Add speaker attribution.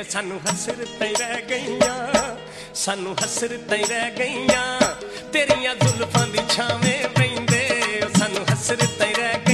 Speaker 1: सानू हसरतां रह गईयां, सानू हसरतां रह गईयां, तेरियां जुल्फां दी छावें पैंदे सानू हसरतां रह